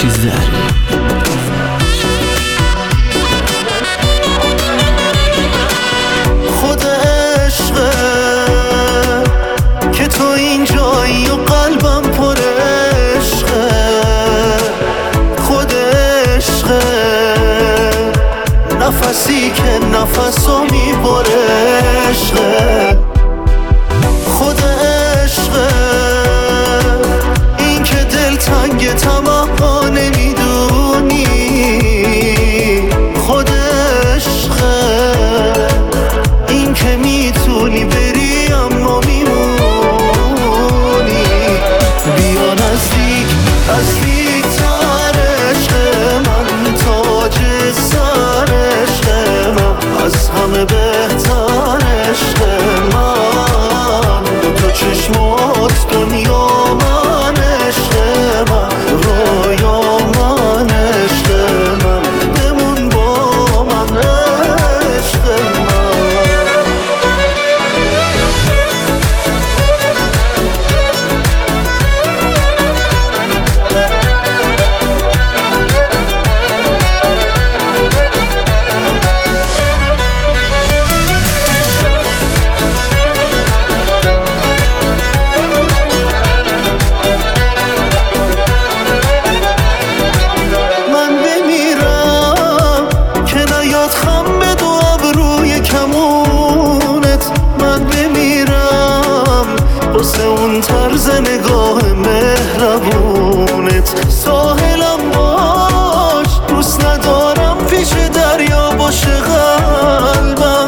چیز داری. خود عشقه که تو اینجایی و قلبم پر عشقه. خود عشقه نفسی که نفسو میبره عشقه. خود عشقه این که دل تنگ طمع نمیدونی. خود عشقه این که میتونی بری اما میمونی. بیا نزدیک نزدیک تر عشق من، تاج سر عشق من، از همه بهتر عشق من. دو تا چشمات دنیا من، عشق من رویا من، عشق من بمون با من، عشق من. واسه اون طرز نگاه مهربونت ساحلم باش. دوست ندارم پیش دریا باشه قلبم.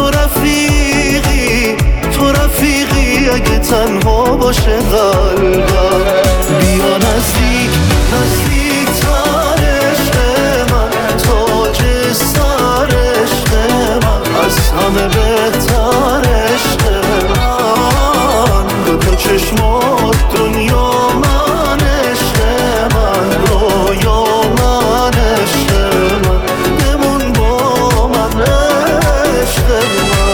تو رفیقی اگه تنها باشه قلبم. بیا نزدیک نزدیک تر عشق من، تاج سر عشق من، از همه بهتر عشق من. دو چشمات دنیا من، عشق من رویا من، عشق من بمون با من، عشق من.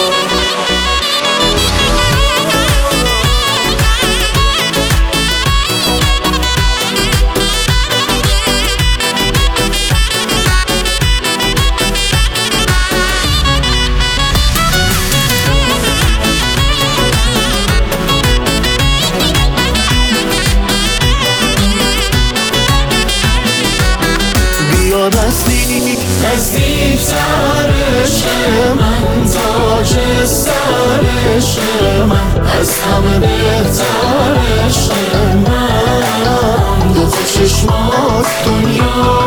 نزدیک نزدیک تر عشق من، تاج سر عشق من، از همه بهتر عشق من. دو تا چشمات دنیا